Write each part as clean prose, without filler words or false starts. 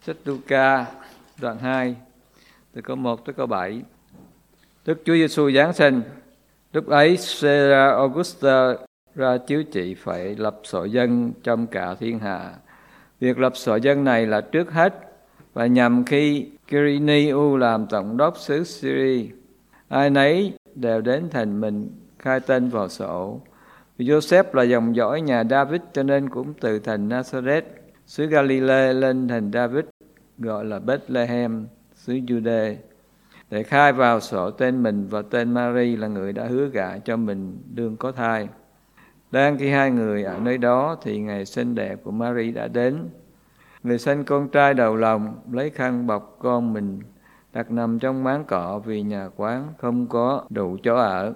Sách Luca đoạn 2 từ câu 1 tới câu 7. Đức Chúa Giêsu giáng sinh. Lúc ấy Caesar Augusta ra chiếu trị phải lập sổ dân trong cả thiên hạ. Việc lập sổ dân này là trước hết và nhằm khi Quirinius làm tổng đốc xứ Syria. Ai nấy đều đến thành mình khai tên vào sổ. Vì Joseph là dòng dõi nhà David cho nên cũng từ thành Nazareth, xứ Galilee lên thành David, gọi là Bethlehem, xứ Jude, để khai vào sổ tên mình và tên Mary là người đã hứa gả cho mình đương có thai. Đang khi hai người ở nơi đó thì ngày sinh đẹp của Mary đã đến. Người sinh con trai đầu lòng, lấy khăn bọc con mình, đặt nằm trong máng cọ vì nhà quán không có đủ chỗ ở.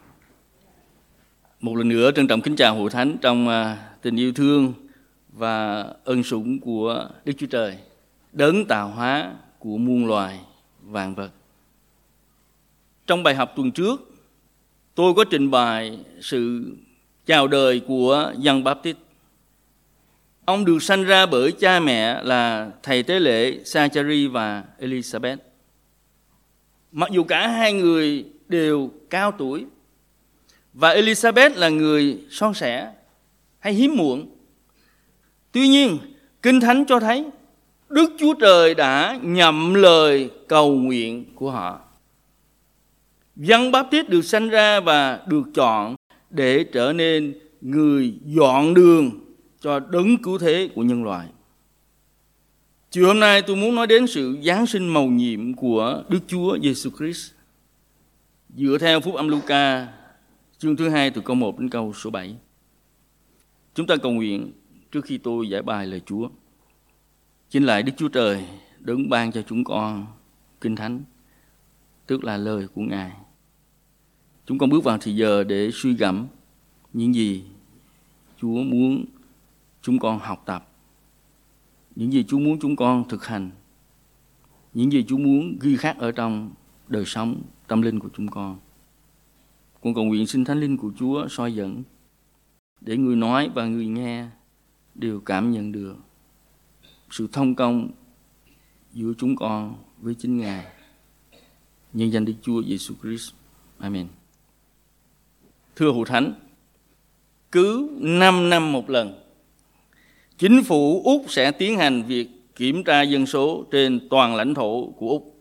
Một lần nữa trân trọng kính chào hội thánh trong tình yêu thương và ân sủng của Đức Chúa Trời, đấng tạo hóa của muôn loài vạn vật. Trong bài học tuần trước, tôi có trình bày sự chào đời của Giăng Báp-tít. Ông được sanh ra bởi cha mẹ là thầy tế lễ Sa-cha-ri và Elizabeth. Mặc dù cả hai người đều cao tuổi và Elizabeth là người son sẻ hay hiếm muộn, tuy nhiên Kinh Thánh cho thấy Đức Chúa Trời đã nhậm lời cầu nguyện của họ. Giăng Báp-tít được sanh ra và được chọn để trở nên người dọn đường cho đấng cứu thế của nhân loại. Chiều hôm nay tôi muốn nói đến sự giáng sinh mầu nhiệm của Đức Chúa Giêsu Christ dựa theo Phúc âm Luca chương thứ 2 từ câu 1 đến câu số 7. Chúng ta cầu nguyện trước khi tôi giải bài lời Chúa. Chính lại Đức Chúa Trời đấng ban cho chúng con Kinh Thánh, tức là lời của Ngài. Chúng con bước vào thời giờ để suy gẫm những gì Chúa muốn chúng con học tập, những gì Chúa muốn chúng con thực hành, những gì Chúa muốn ghi khắc ở trong đời sống tâm linh của chúng con. Con cầu nguyện xin Thánh Linh của Chúa soi dẫn để người nói và người nghe đều cảm nhận được sự thông công giữa chúng con với chính Ngài. Nhân danh Đức Chúa Giêsu Christ. Amen. Thưa hội thánh, cứ 5 năm một lần, chính phủ Úc sẽ tiến hành việc kiểm tra dân số trên toàn lãnh thổ của Úc.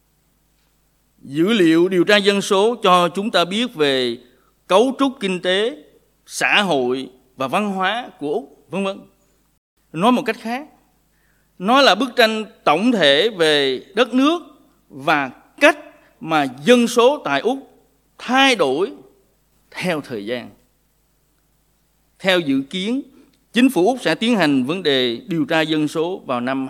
Dữ liệu điều tra dân số cho chúng ta biết về cấu trúc kinh tế, xã hội và văn hóa của Úc, vân vân. Nói một cách khác, nó là bức tranh tổng thể về đất nước và cách mà dân số tại Úc thay đổi theo thời gian. Theo dự kiến, chính phủ Úc sẽ tiến hành vấn đề điều tra dân số vào năm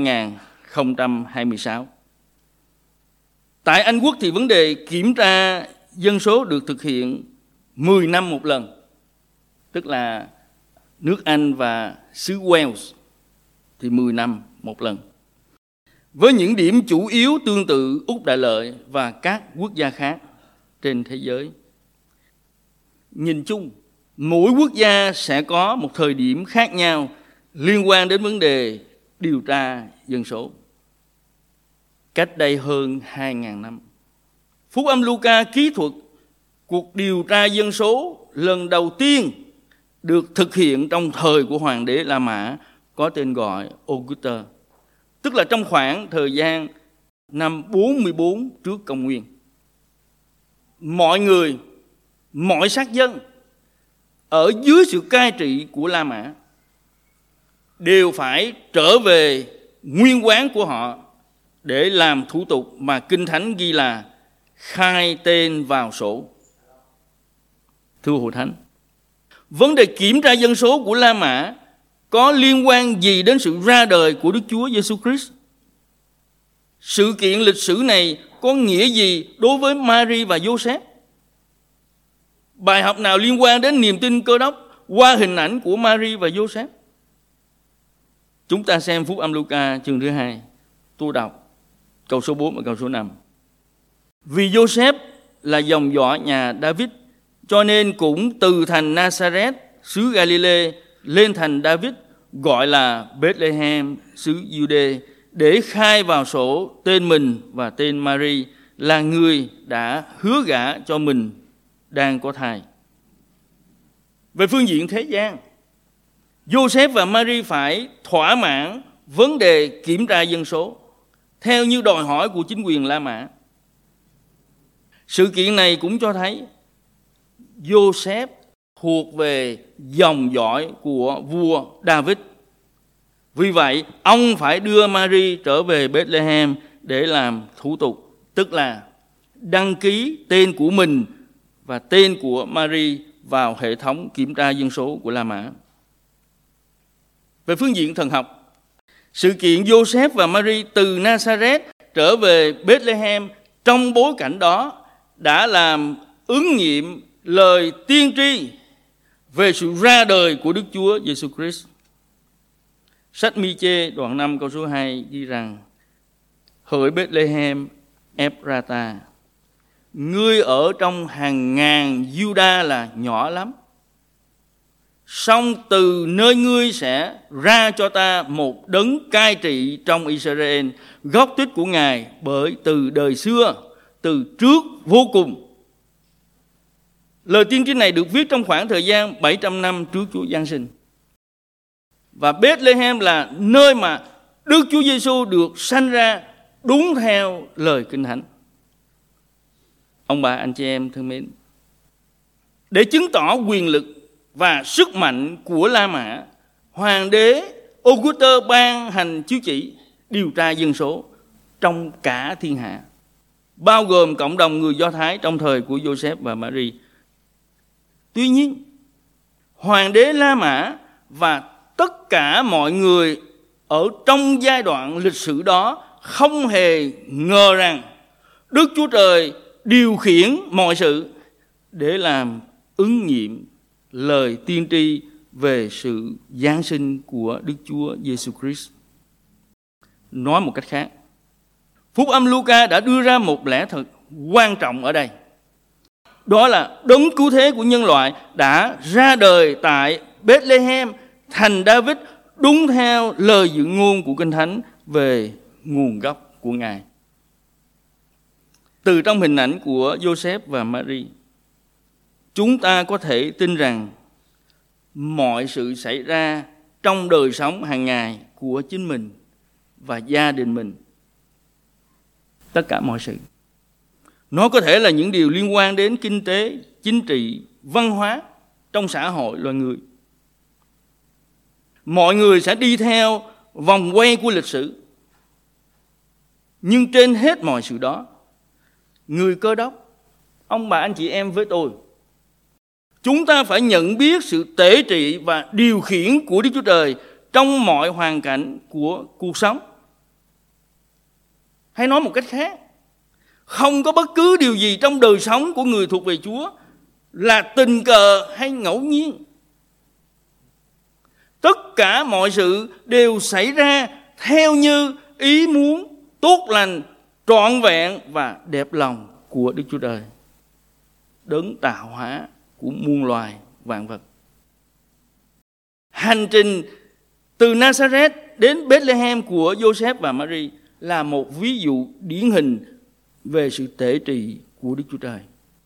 2026. Tại Anh Quốc thì vấn đề kiểm tra dân số được thực hiện 10 năm một lần, tức là nước Anh và xứ Wales thì 10 năm một lần. Với những điểm chủ yếu tương tự Úc Đại Lợi và các quốc gia khác trên thế giới. Nhìn chung, mỗi quốc gia sẽ có một thời điểm khác nhau liên quan đến vấn đề điều tra dân số. Cách đây hơn 2.000 năm, Phúc âm Luca kỹ thuật cuộc điều tra dân số lần đầu tiên được thực hiện trong thời của hoàng đế La Mã có tên gọi Augusta, tức là trong khoảng thời gian năm 44 trước công nguyên. Mọi người, mọi sắc dân ở dưới sự cai trị của La Mã đều phải trở về nguyên quán của họ để làm thủ tục mà Kinh Thánh ghi là khai tên vào sổ. Thưa hội thánh, vấn đề kiểm tra dân số của La Mã có liên quan gì đến sự ra đời của Đức Chúa Giêsu Christ? Sự kiện lịch sử này có nghĩa gì đối với Mary và Joseph? Bài học nào liên quan đến niềm tin Cơ Đốc qua hình ảnh của Mary và Joseph? Chúng ta xem Phúc âm Luca chương thứ 2. Tôi đọc câu số 4 và câu số 5. Vì Joseph là dòng dõi nhà David, cho nên cũng từ thành Nazareth, xứ Galilee, lên thành David, gọi là Bethlehem, xứ Jude, để khai vào sổ tên mình và tên Mary là người đã hứa gả cho mình đang có thai. Về phương diện thế gian, Joseph và Mary phải thỏa mãn vấn đề kiểm tra dân số theo như đòi hỏi của chính quyền La Mã. Sự kiện này cũng cho thấy Joseph thuộc về dòng dõi của vua David. Vì vậy, ông phải đưa Mary trở về Bethlehem để làm thủ tục, tức là đăng ký tên của mình và tên của Mary vào hệ thống kiểm tra dân số của La Mã. Về phương diện thần học, sự kiện Joseph và Mary từ Nazareth trở về Bethlehem trong bối cảnh đó đã làm ứng nghiệm lời tiên tri về sự ra đời của Đức Chúa Giêsu Christ. Sách Mi-chê đoạn 5 câu số 2 ghi rằng: hỡi Bethlehem Ephrata, ngươi ở trong hàng ngàn Juda là nhỏ lắm, song từ nơi ngươi sẽ ra cho ta một đấng cai trị trong Israel, gốc tích của Ngài bởi từ đời xưa, từ trước vô cùng. Lời tiên tri này được viết trong khoảng thời gian 700 năm trước Chúa Giáng sinh. Và Bethlehem là nơi mà Đức Chúa Giêsu được sanh ra đúng theo lời Kinh Thánh. Ông bà, anh chị em thân mến, để chứng tỏ quyền lực và sức mạnh của La Mã, Hoàng đế Augustus ban hành chiếu chỉ điều tra dân số trong cả thiên hạ, bao gồm cộng đồng người Do Thái trong thời của Joseph và Mary. Tuy nhiên, Hoàng đế La Mã và tất cả mọi người ở trong giai đoạn lịch sử đó không hề ngờ rằng Đức Chúa Trời điều khiển mọi sự để làm ứng nghiệm lời tiên tri về sự giáng sinh của Đức Chúa Giêsu Christ. Nói một cách khác, Phúc âm Luca đã đưa ra một lẽ thật quan trọng ở đây. Đó là đấng cứu thế của nhân loại đã ra đời tại Bethlehem, thành David, đúng theo lời dự ngôn của Kinh Thánh về nguồn gốc của Ngài. Từ trong hình ảnh của Joseph và Mary, chúng ta có thể tin rằng mọi sự xảy ra trong đời sống hàng ngày của chính mình và gia đình mình, tất cả mọi sự, nó có thể là những điều liên quan đến kinh tế, chính trị, văn hóa trong xã hội loài người. Mọi người sẽ đi theo vòng quay của lịch sử. Nhưng trên hết mọi sự đó, người Cơ Đốc, ông bà anh chị em với tôi, chúng ta phải nhận biết sự tể trị và điều khiển của Đức Chúa Trời trong mọi hoàn cảnh của cuộc sống. Hay nói một cách khác, không có bất cứ điều gì trong đời sống của người thuộc về Chúa là tình cờ hay ngẫu nhiên. Tất cả mọi sự đều xảy ra theo như ý muốn tốt lành, trọn vẹn và đẹp lòng của Đức Chúa Trời, đấng tạo hóa của muôn loài vạn vật. Hành trình từ Nazareth đến Bethlehem của Joseph và Mary là một ví dụ điển hình về sự tể trị của Đức Chúa Trời.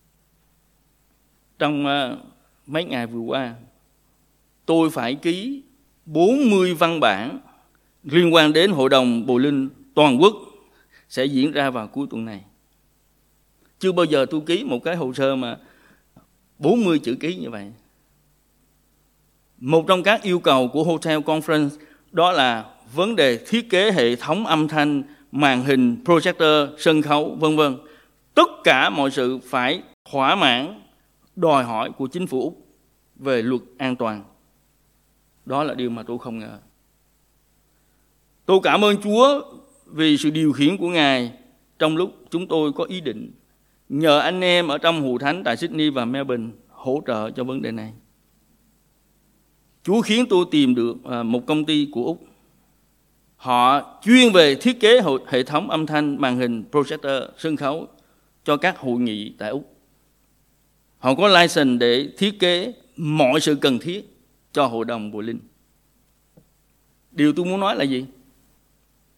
Trong mấy ngày vừa qua, tôi phải ký 40 văn bản liên quan đến Hội đồng Bồi Linh toàn quốc sẽ diễn ra vào cuối tuần này. Chưa bao giờ tôi ký một cái hồ sơ mà 40 chữ ký như vậy. Một trong các yêu cầu của Hotel Conference đó là vấn đề thiết kế hệ thống âm thanh, màn hình, projector, sân khấu, v.v. Tất cả mọi sự phải thỏa mãn đòi hỏi của chính phủ Úc về luật an toàn. Đó là điều mà tôi không ngờ. Tôi cảm ơn Chúa vì sự điều khiển của Ngài trong lúc chúng tôi có ý định nhờ anh em ở trong hội thánh tại Sydney và Melbourne hỗ trợ cho vấn đề này. Chúa khiến tôi tìm được một công ty của Úc. Họ chuyên về thiết kế hệ thống âm thanh, màn hình, projector, sân khấu cho các hội nghị tại Úc. Họ có license để thiết kế mọi sự cần thiết cho Hội đồng Bồi Linh. Điều tôi muốn nói là gì?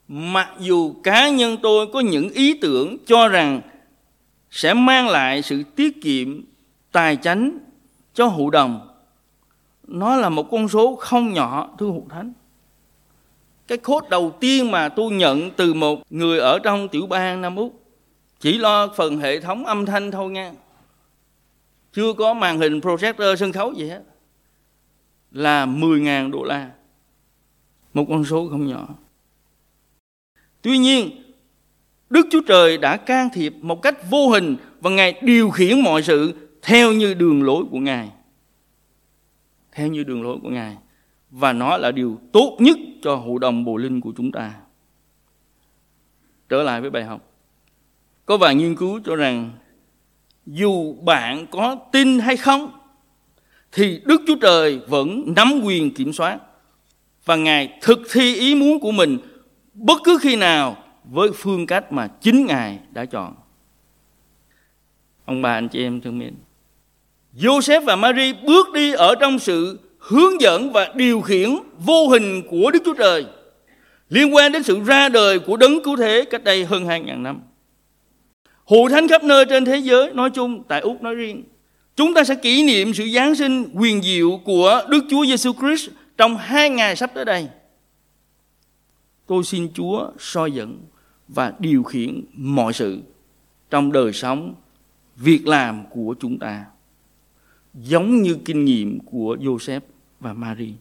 mặc dù cá nhân tôi có những ý tưởng cho rằng sẽ mang lại sự tiết kiệm tài chánh cho hội đồng, nó là một con số không nhỏ, thưa hội thánh. Cái code đầu tiên mà tôi nhận từ một người ở trong tiểu bang Nam Úc, chỉ lo phần hệ thống âm thanh thôi nha, chưa có màn hình projector sân khấu gì hết, là $10,000. Một con số không nhỏ. Tuy nhiên, Đức Chúa Trời đã can thiệp một cách vô hình và Ngài điều khiển mọi sự theo như đường lối của Ngài. Theo như đường lối của Ngài. Và nó là điều tốt nhất cho hội đồng bồi linh của chúng ta. Trở lại với bài học. Có vài nghiên cứu cho rằng dù bạn có tin hay không, thì Đức Chúa Trời vẫn nắm quyền kiểm soát. Và Ngài thực thi ý muốn của mình bất cứ khi nào với phương cách mà chính Ngài đã chọn. Ông bà anh chị em thân mến, Joseph và Mary bước đi ở trong sự hướng dẫn và điều khiển vô hình của Đức Chúa Trời liên quan đến sự ra đời của đấng cứu thế cách đây hơn 2.000 năm. Hội thánh khắp nơi trên thế giới nói chung, tại Úc nói riêng, chúng ta sẽ kỷ niệm sự Giáng sinh huyền diệu của Đức Chúa Giêsu Christ trong 2 ngày sắp tới đây. Tôi xin Chúa soi dẫn và điều khiển mọi sự trong đời sống, việc làm của chúng ta, giống như kinh nghiệm của Joseph và Mary.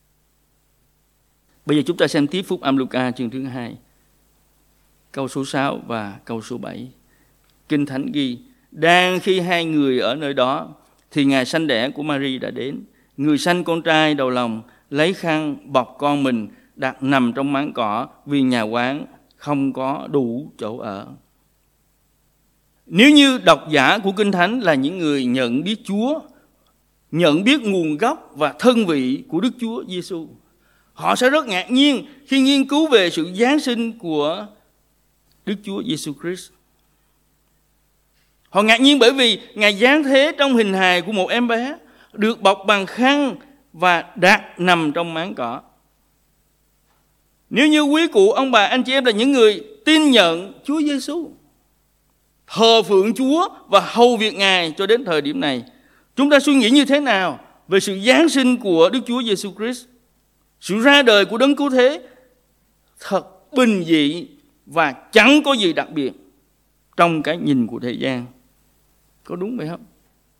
Bây giờ chúng ta xem tiếp phúc âm Luca chương thứ 2, câu số 6 và câu số 7. Kinh Thánh ghi: đang khi hai người ở nơi đó, thì ngày sanh đẻ của Mary đã đến. Người sanh con trai đầu lòng, lấy khăn bọc con mình, đặt nằm trong máng cỏ, vì nhà quán không có đủ chỗ ở. Nếu như độc giả của Kinh Thánh là những người nhận biết Chúa, nhận biết nguồn gốc và thân vị của Đức Chúa Giêsu, họ sẽ rất ngạc nhiên khi nghiên cứu về sự Giáng sinh của Đức Chúa Giêsu Christ. Họ ngạc nhiên bởi vì Ngài giáng thế trong hình hài của một em bé, được bọc bằng khăn và đặt nằm trong máng cỏ. Nếu như quý cụ, ông bà, anh chị em là những người tin nhận Chúa Giêsu, thờ phượng Chúa và hầu việc Ngài cho đến thời điểm này, chúng ta suy nghĩ như thế nào về sự Giáng sinh của Đức Chúa Giêsu Christ? Sự ra đời của đấng cứu thế thật bình dị và chẳng có gì đặc biệt trong cái nhìn của thời gian. Có đúng vậy không?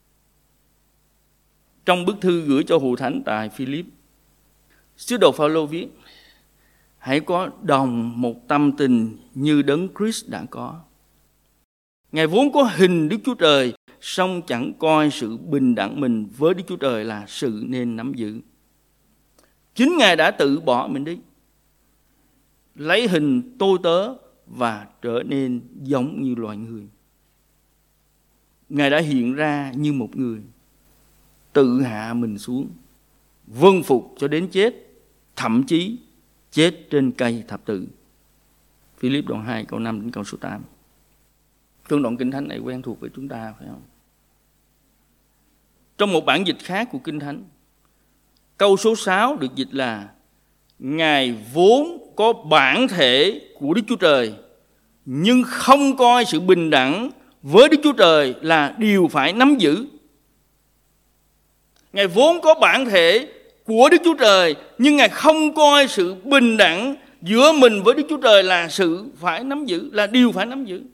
Trong bức thư gửi cho hội thánh tại Philip, sứ đồ Phaolô viết: hãy có đồng một tâm tình như đấng Christ đã có. Ngài vốn có hình Đức Chúa Trời, song chẳng coi sự bình đẳng mình với Đức Chúa Trời là sự nên nắm giữ. Chính Ngài đã tự bỏ mình đi, lấy hình tôi tớ và trở nên giống như loài người. Ngài đã hiện ra như một người, tự hạ mình xuống, vâng phục cho đến chết, thậm chí chết trên cây thập tự. Philip đoạn 2 câu 5 đến câu số 8. Phân đoạn Kinh Thánh này quen thuộc với chúng ta phải không? Trong một bản dịch khác của Kinh Thánh, câu số 6 được dịch là: Ngài vốn có bản thể của Đức Chúa Trời, nhưng không coi sự bình đẳng với Đức Chúa Trời là điều phải nắm giữ. Ngài vốn có bản thể của Đức Chúa Trời, nhưng Ngài không coi sự bình đẳng giữa mình với Đức Chúa Trời là sự phải nắm giữ, là điều phải nắm giữ.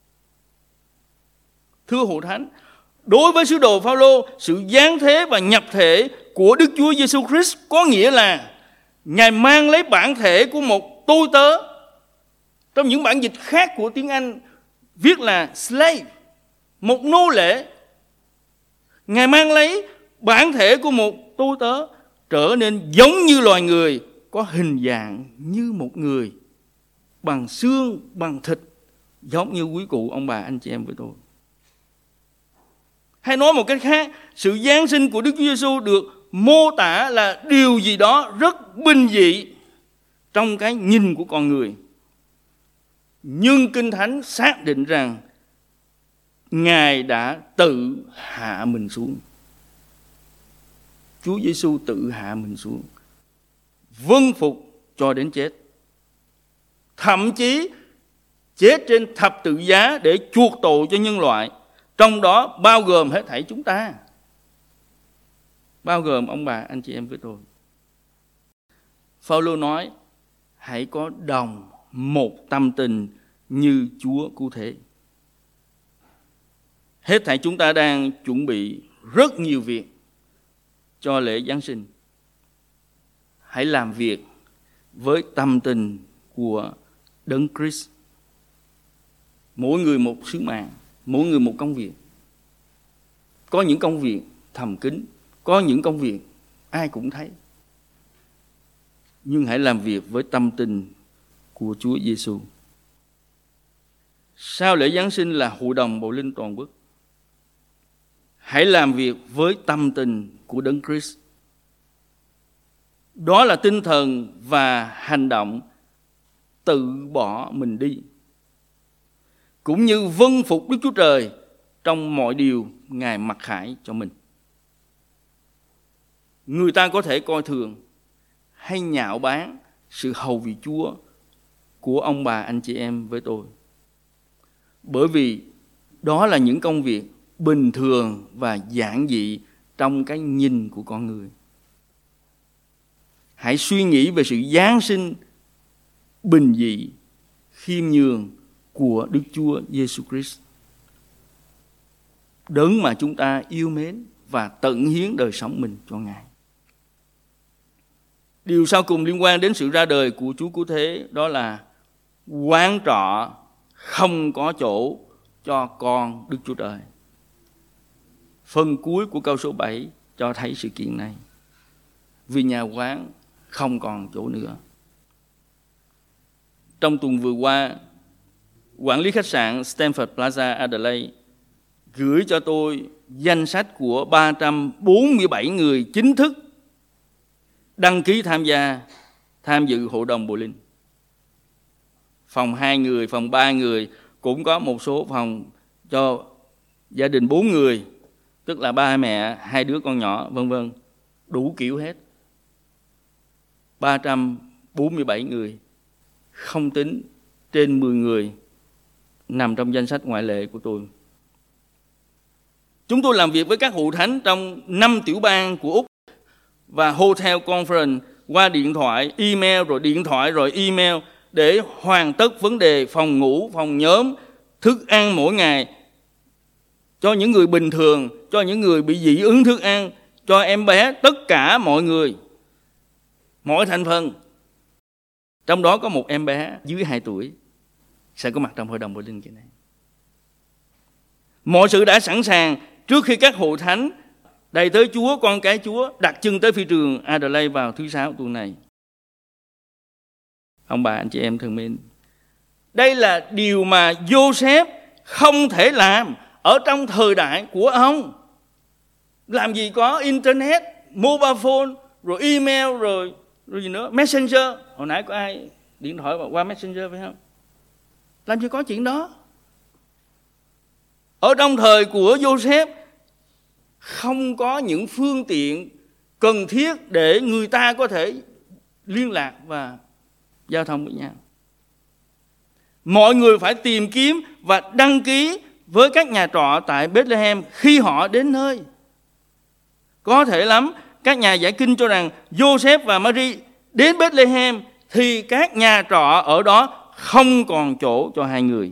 Thưa hội thánh, đối với sứ đồ Phaolô, sự giáng thế và nhập thể của Đức Chúa Giêsu Christ có nghĩa là Ngài mang lấy bản thể của một tôi tớ. Trong những bản dịch khác của tiếng Anh viết là slave, một nô lệ. Ngài mang lấy bản thể của một tôi tớ, trở nên giống như loài người, có hình dạng như một người, bằng xương, bằng thịt, giống như quý cụ, ông bà, anh chị em với tôi. Hay nói một cách khác, sự giáng sinh của Đức Chúa Giêsu được mô tả là điều gì đó rất bình dị trong cái nhìn của con người. Nhưng Kinh Thánh xác định rằng Ngài đã tự hạ mình xuống. Chúa Giêsu tự hạ mình xuống, vâng phục cho đến chết. thậm chí chết trên thập tự giá để chuộc tội cho nhân loại, trong đó bao gồm hết thảy chúng ta, bao gồm ông bà, anh chị em với tôi. Phaolô nói, hãy có đồng một tâm tình như Chúa cứu thế. Hết thảy chúng ta đang chuẩn bị rất nhiều việc cho lễ Giáng sinh. Hãy làm việc với tâm tình của Đấng Christ. Mỗi người một sứ mạng, mỗi người một công việc. Có những công việc thầm kín, có những công việc ai cũng thấy. Nhưng hãy làm việc với tâm tình của Chúa Giêsu. Sau lễ Giáng sinh là hội đồng Bộ Linh toàn quốc. Hãy làm việc với tâm tình của Đấng Christ. Đó là tinh thần và hành động tự bỏ mình đi, cũng như vâng phục Đức Chúa Trời trong mọi điều Ngài mặc khải cho mình. Người ta có thể coi thường hay nhạo báng sự hầu việc Chúa của ông bà, anh chị em với tôi, bởi vì đó là những công việc bình thường và giản dị trong cái nhìn của con người. Hãy suy nghĩ về sự Giáng sinh bình dị, khiêm nhường của Đức Chúa Giêsu Christ, Đấng mà chúng ta yêu mến và tận hiến đời sống mình cho Ngài. Điều sau cùng liên quan đến sự ra đời của Chúa Cứu Thế đó là quán trọ không có chỗ cho con Đức Chúa Trời. Phần cuối của câu số 7 cho thấy sự kiện này. Vì nhà quán không còn chỗ nữa. Trong tuần vừa qua, quản lý khách sạn Stamford Plaza Adelaide gửi cho tôi danh sách của 347 người chính thức đăng ký tham dự hội đồng Bộ Linh. Phòng 2 người, phòng 3 người, cũng có một số phòng cho gia đình 4 người, tức là ba mẹ, 2 đứa con nhỏ, vân vân, đủ kiểu hết. 347 người, không tính trên 10 người nằm trong danh sách ngoại lệ của tôi. Chúng tôi làm việc với các hội thánh trong 5 tiểu bang của Úc và Hotel Conference qua điện thoại, email, rồi điện thoại, rồi email để hoàn tất vấn đề phòng ngủ, phòng nhóm, thức ăn mỗi ngày cho những người bình thường, cho những người bị dị ứng thức ăn, cho em bé, tất cả mọi người, mọi thành phần. Trong đó có một em bé dưới 2 tuổi sẽ có mặt trong hội đồng Bộ Linh kỳ này. Mọi sự đã sẵn sàng trước khi các hội thánh đầy tớ Chúa, con cái Chúa đặt chân tới phi trường Adelaide vào thứ Sáu tuần này. Ông bà, anh chị em thân mến, đây là điều mà Joseph không thể làm ở trong thời đại của ông. Làm gì có internet, mobile phone, rồi email, rồi gì nữa, messenger. Hồi nãy có ai điện thoại qua messenger phải không? Làm gì có chuyện đó. Ở trong thời của Joseph không có những phương tiện cần thiết để người ta có thể liên lạc và giao thông với nhau. Mọi người phải tìm kiếm và đăng ký với các nhà trọ tại Bethlehem khi họ đến nơi. Có thể lắm, các nhà giải kinh cho rằng Joseph và Mary đến Bethlehem thì các nhà trọ ở đó không còn chỗ cho 2 người.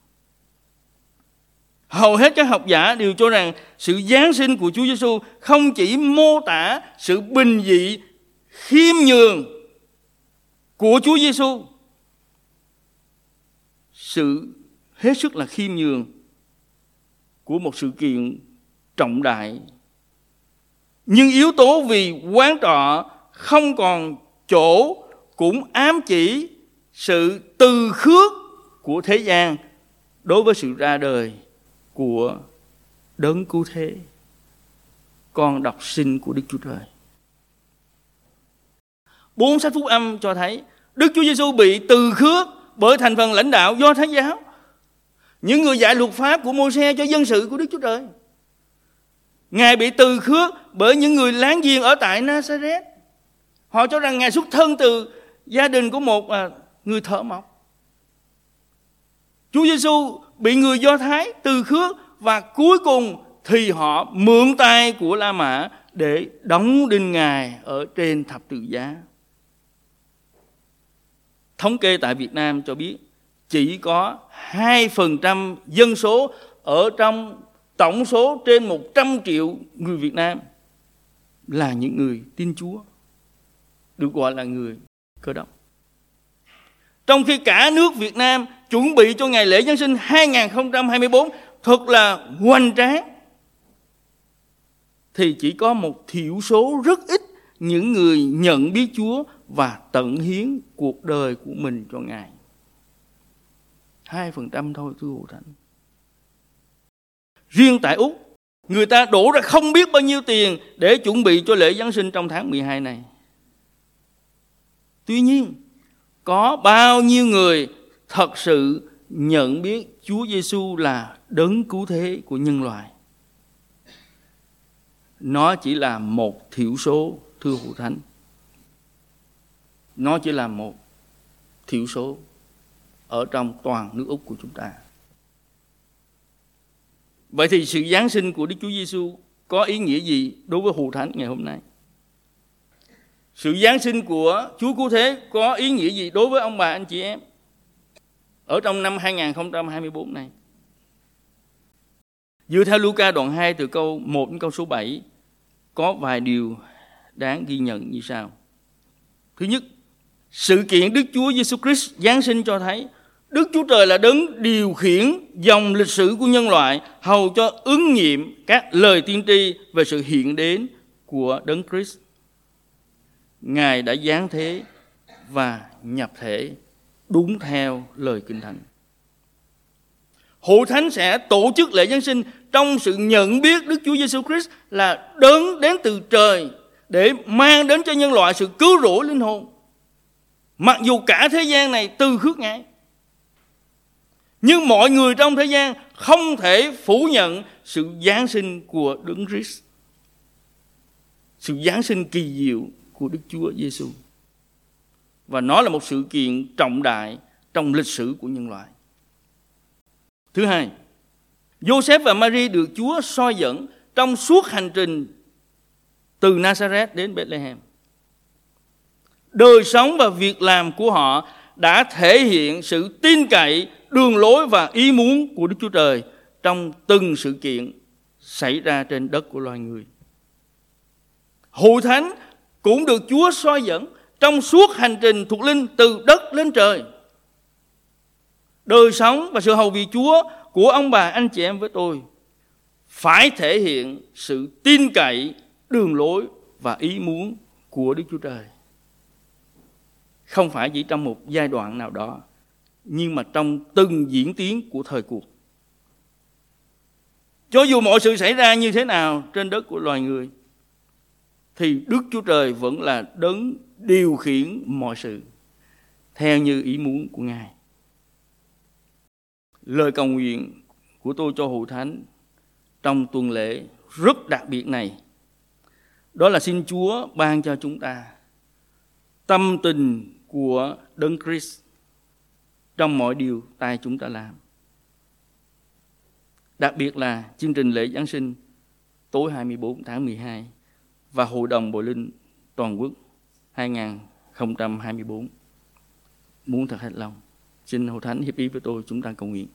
Hầu hết các học giả đều cho rằng sự Giáng sinh của Chúa Giêsu không chỉ mô tả sự bình dị, khiêm nhường của Chúa Giêsu, sự hết sức là khiêm nhường của một sự kiện trọng đại, nhưng yếu tố vì quán trọ không còn chỗ cũng ám chỉ sự từ khước của thế gian đối với sự ra đời của Đấng Cứu Thế, con độc sinh của Đức Chúa Trời. 4 sách phúc âm cho thấy Đức Chúa Giêsu bị từ khước bởi thành phần lãnh đạo Do Thái giáo, những người dạy luật pháp của Mô-se cho dân sự của Đức Chúa Trời. Ngài bị từ khước bởi những người láng giềng ở tại Nazareth. Họ cho rằng Ngài xuất thân từ gia đình của một người thợ mộc. Chúa Giêsu bị người Do Thái từ khước và cuối cùng thì họ mượn tay của La Mã để đóng đinh Ngài ở trên thập tự giá. Thống kê tại Việt Nam cho biết chỉ có 2% dân số ở trong tổng số trên 100 triệu người Việt Nam là những người tin Chúa, được gọi là người Cơ Đốc. Trong khi cả nước Việt Nam chuẩn bị cho ngày lễ Giáng sinh 2024 thật là hoành tráng, thì chỉ có một thiểu số rất ít những người nhận biết Chúa và tận hiến cuộc đời của mình cho Ngài. 2% thôi thưa Hội Thánh. Riêng tại Úc, người ta đổ ra không biết bao nhiêu tiền để chuẩn bị cho lễ Giáng sinh trong tháng 12 này. Tuy nhiên, có bao nhiêu người thật sự nhận biết Chúa Giêsu là đấng cứu thế của nhân loại? Nó chỉ là một thiểu số thưa Hội Thánh. Nó chỉ là một thiểu số ở trong toàn nước Úc của chúng ta. Vậy thì sự Giáng sinh của Đức Chúa Giêsu có ý nghĩa gì đối với Hội Thánh ngày hôm nay? Sự Giáng sinh của Chúa Cứu Thế có ý nghĩa gì đối với ông bà anh chị em ở trong năm 2024 này? Dựa theo Luca đoạn 2 từ câu 1 đến câu số 7 có vài điều đáng ghi nhận như sau. Thứ nhất, sự kiện Đức Chúa Giêsu Christ Giáng sinh cho thấy Đức Chúa Trời là đấng điều khiển dòng lịch sử của nhân loại hầu cho ứng nghiệm các lời tiên tri về sự hiện đến của đấng Christ. Ngài đã giáng thế và nhập thể đúng theo lời Kinh Thánh. Hội Thánh sẽ tổ chức lễ Giáng sinh trong sự nhận biết Đức Chúa Giêsu Christ là đấng đến từ trời để mang đến cho nhân loại sự cứu rỗi linh hồn. Mặc dù cả thế gian này từ khước Ngài, nhưng mọi người trong thế gian không thể phủ nhận sự Giáng sinh của đấng Christ, sự Giáng sinh kỳ diệu của Đức Chúa Giêsu. Và nó là một sự kiện trọng đại trong lịch sử của nhân loại. Thứ hai, Joseph và Mary được Chúa soi dẫn trong suốt hành trình từ Nazareth đến Bethlehem. Đời sống và việc làm của họ đã thể hiện sự tin cậy, đường lối và ý muốn của Đức Chúa Trời trong từng sự kiện xảy ra trên đất của loài người. Hội Thánh cũng được Chúa soi dẫn trong suốt hành trình thuộc linh từ đất lên trời. Đời sống và sự hầu việc Chúa của ông bà anh chị em với tôi phải thể hiện sự tin cậy, đường lối và ý muốn của Đức Chúa Trời. Không phải chỉ trong một giai đoạn nào đó, nhưng mà trong từng diễn tiến của thời cuộc. Cho dù mọi sự xảy ra như thế nào trên đất của loài người, thì Đức Chúa Trời vẫn là đấng điều khiển mọi sự theo như ý muốn của Ngài. Lời cầu nguyện của tôi cho Hội Thánh trong tuần lễ rất đặc biệt này, đó là xin Chúa ban cho chúng ta tâm tình của đấng Christ trong mọi điều tay chúng ta làm. Đặc biệt là chương trình lễ Giáng sinh tối 24 tháng 12 và Hội đồng Bồi Linh Toàn quốc 2024 muốn thật hết lòng. Xin Hội Thánh hiệp ý với tôi, chúng ta cầu nguyện.